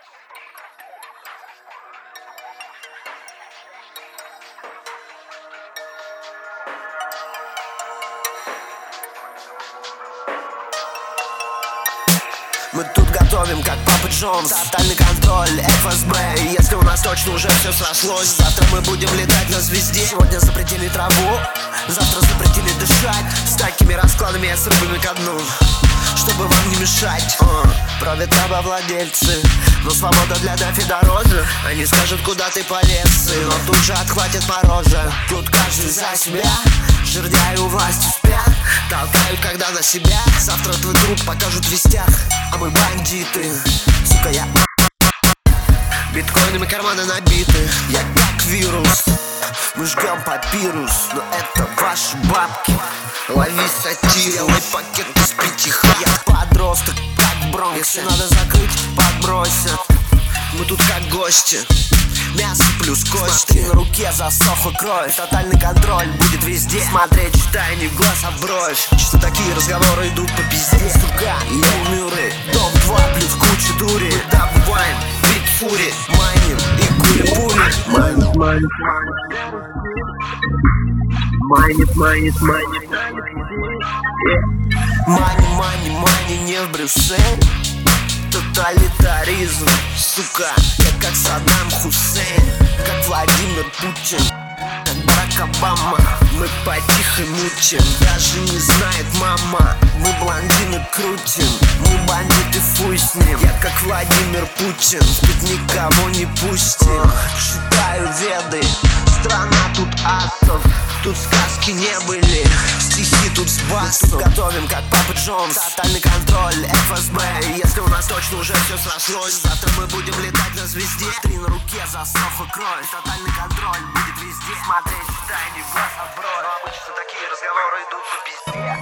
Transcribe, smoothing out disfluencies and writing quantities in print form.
Мы тут готовим, как Папа Джонс, тотальный контроль, ФСБ. Если у нас точно уже все срослось, завтра мы будем летать на звезде. Сегодня запретили траву, завтра запретили дышать. С такими раскладами я с рыбами ко дну, чтобы вам не мешать. Правят рабовладельцы, но свобода для дафи дороже. Они скажут, куда ты полез, но тут же отхватят мороже. Тут каждый за себя, жердяи у власти спят, толкают, когда на себя. Завтра твой труп покажут в вестях, а мы бандиты. Сука, я биткоинами карманы набиты. Я как вирус, мы жгем папирус, но это ваши бабки. Лови сатиру, мой пакет из 5 х. Я подросток, как Бронкс. Если надо закрыть, подбросят. Мы тут как гости, мясо плюс кости. Смотри, на руке засохла кровь. Тотальный контроль будет везде. Смотреть, читай, не в глаз, а в бровь. Что такие разговоры идут по пизде. Сука, юморы, дом 2 плюс куча дури. Мы добываем бит фури, майним и курим пули. Майнит, майнит, майнит, майнит, майнит. Мани, мани, мани, не в Брюссель. Тоталитаризм, сука, я как Саддам Хусейн, как Владимир Путин, как Барак Обама. Мы потихо мутим, даже не знает мама. Мы блондины крутим, мы бандиты, фуй с ним. Я как Владимир Путин, тут никого не пустим. Читаю веды, страна тут асов. Тут сказки не были, стихи тут с басом. Мы тут готовим, как Папа Джонс, тотальный контроль, ФСБ. Если у нас точно уже все срослось, завтра мы будем летать на звезде. Три на руке засохла кровь, тотальный контроль будет везде. Смотреть, читай, не в глаз, а в бровь. Но обычно такие разговоры идут по пизде.